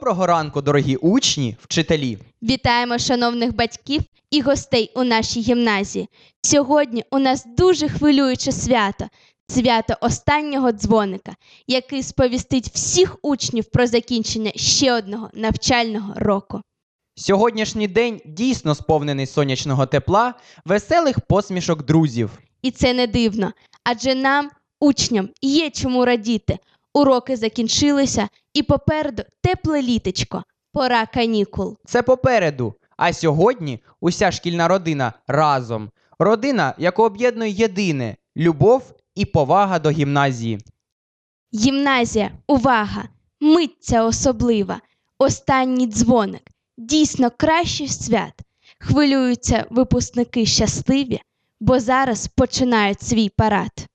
Доброго ранку, дорогі учні, вчителі! Вітаємо шановних батьків і гостей у нашій гімназії. Сьогодні у нас дуже хвилююче свято – свято останнього дзвоника, який сповістить всіх учнів про закінчення ще одного навчального року. Сьогоднішній день дійсно сповнений сонячного тепла, веселих посмішок друзів. І це не дивно, адже нам, учням, є чому радіти. Уроки закінчилися, і попереду тепле літечко, пора канікул. Це попереду, а сьогодні уся шкільна родина разом. Родина, яку об'єднує єдине – любов і повага до гімназії. Гімназія, увага! Мить ця особлива, останній дзвоник, дійсно кращий свят. Хвилюються випускники щасливі, бо зараз починають свій парад.